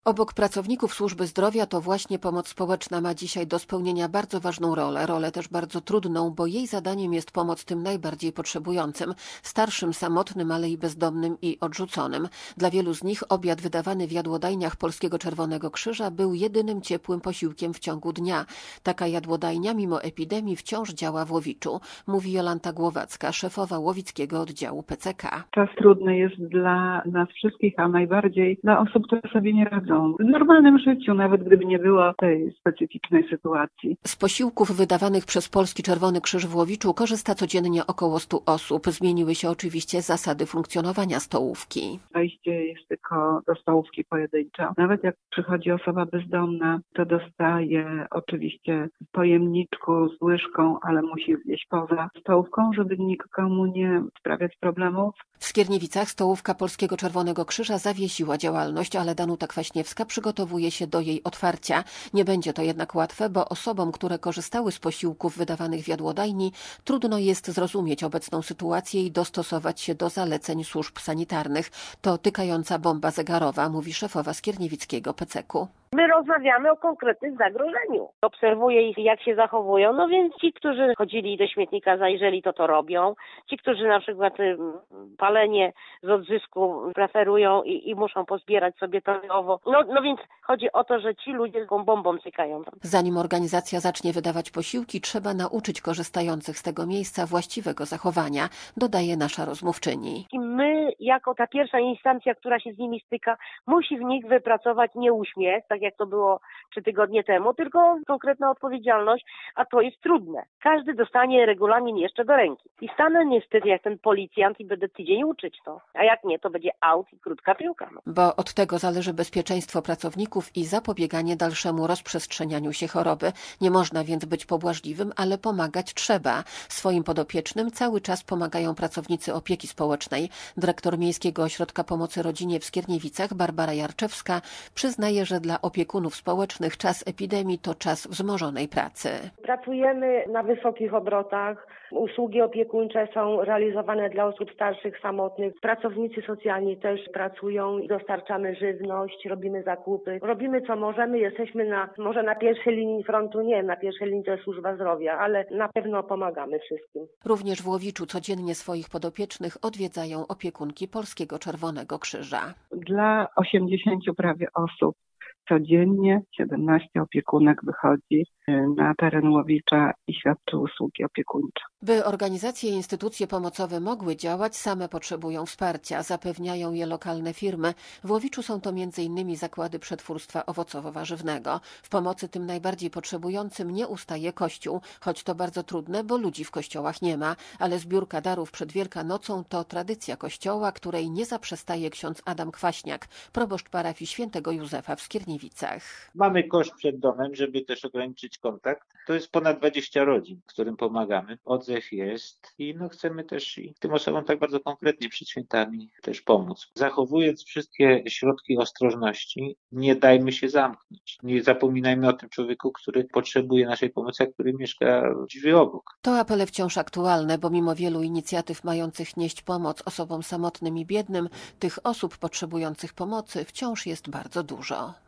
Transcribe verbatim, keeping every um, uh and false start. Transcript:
Obok pracowników służby zdrowia to właśnie pomoc społeczna ma dzisiaj do spełnienia bardzo ważną rolę, rolę też bardzo trudną, bo jej zadaniem jest pomoc tym najbardziej potrzebującym, starszym, samotnym, ale i bezdomnym i odrzuconym. Dla wielu z nich obiad wydawany w jadłodajniach Polskiego Czerwonego Krzyża był jedynym ciepłym posiłkiem w ciągu dnia. Taka jadłodajnia mimo epidemii wciąż działa w Łowiczu, mówi Jolanta Głowacka, szefowa łowickiego oddziału P C K. Czas trudny jest dla nas wszystkich, a najbardziej dla osób, które sobie nie radzą w normalnym życiu, nawet gdyby nie było tej specyficznej sytuacji. Z posiłków wydawanych przez Polski Czerwony Krzyż w Łowiczu korzysta codziennie około stu osób. Zmieniły się oczywiście zasady funkcjonowania stołówki. Wejście jest tylko do stołówki pojedynczo. Nawet jak przychodzi osoba bezdomna, to dostaje oczywiście w pojemniczku z łyżką, ale musi zjeść poza stołówką, żeby nikomu nie sprawiać problemów. W Skierniewicach stołówka Polskiego Czerwonego Krzyża zawiesiła działalność, ale Danuta Kwaśniewska przygotowuje się do jej otwarcia. Nie będzie to jednak łatwe, bo osobom, które korzystały z posiłków wydawanych w jadłodajni, trudno jest zrozumieć obecną sytuację i dostosować się do zaleceń służb sanitarnych. To tykająca bomba zegarowa, mówi szefowa skierniewickiego P C K u. My rozmawiamy o konkretnym zagrożeniu. Obserwuję ich, jak się zachowują, no więc ci, którzy chodzili do śmietnika, zajrzeli, to to robią. Ci, którzy na przykład y, palenie z odzysku preferują i, i muszą pozbierać sobie to owo. No, no więc chodzi o to, że ci ludzie z bombą cykają. Zanim organizacja zacznie wydawać posiłki, trzeba nauczyć korzystających z tego miejsca właściwego zachowania, dodaje nasza rozmówczyni. I my, jako ta pierwsza instancja, która się z nimi styka, musi w nich wypracować nie uśmiech, tak jak to było trzy tygodnie temu, tylko konkretna odpowiedzialność, a to jest trudne. Każdy dostanie regulamin jeszcze do ręki. I stanę niestety jak ten policjant i będę tydzień uczyć to. A jak nie, to będzie aut i krótka piłka. No. Bo od tego zależy bezpieczeństwo pracowników i zapobieganie dalszemu rozprzestrzenianiu się choroby. Nie można więc być pobłażliwym, ale pomagać trzeba. Swoim podopiecznym cały czas pomagają pracownicy opieki społecznej. Dyrektor Miejskiego Ośrodka Pomocy Rodzinie w Skierniewicach Barbara Jarczewska przyznaje, że dla opiekunów społecznych czas epidemii to czas wzmożonej pracy. Pracujemy na wysokich obrotach. Usługi opiekuńcze są realizowane dla osób starszych, samotnych. Pracownicy socjalni też pracują, dostarczamy żywność, robimy zakupy. Robimy co możemy, jesteśmy na, może na pierwszej linii frontu, nie, na pierwszej linii to jest służba zdrowia, ale na pewno pomagamy wszystkim. Również w Łowiczu codziennie swoich podopiecznych odwiedzają opiekunki Polskiego Czerwonego Krzyża. Dla osiemdziesięciu prawie osób codziennie siedemnaście opiekunek wychodzi na teren Łowicza i świadczy usługi opiekuńcze. By organizacje i instytucje pomocowe mogły działać, same potrzebują wsparcia. Zapewniają je lokalne firmy. W Łowiczu są to między innymi zakłady przetwórstwa owocowo-warzywnego. W pomocy tym najbardziej potrzebującym nie ustaje Kościół, choć to bardzo trudne, bo ludzi w kościołach nie ma. Ale zbiórka darów przed Wielkanocą to tradycja Kościoła, której nie zaprzestaje ksiądz Adam Kwaśniak, proboszcz parafii Świętego Józefa w Skierniewicach. Mamy kosz przed domem, żeby też ograniczyć kontakt. To jest ponad dwadzieścia rodzin, którym pomagamy. Odzew jest i no chcemy też i tym osobom tak bardzo konkretnie przed świętami też pomóc. Zachowując wszystkie środki ostrożności, nie dajmy się zamknąć. Nie zapominajmy o tym człowieku, który potrzebuje naszej pomocy, a który mieszka drzwi obok. To apele wciąż aktualne, bo mimo wielu inicjatyw mających nieść pomoc osobom samotnym i biednym, tych osób potrzebujących pomocy wciąż jest bardzo dużo.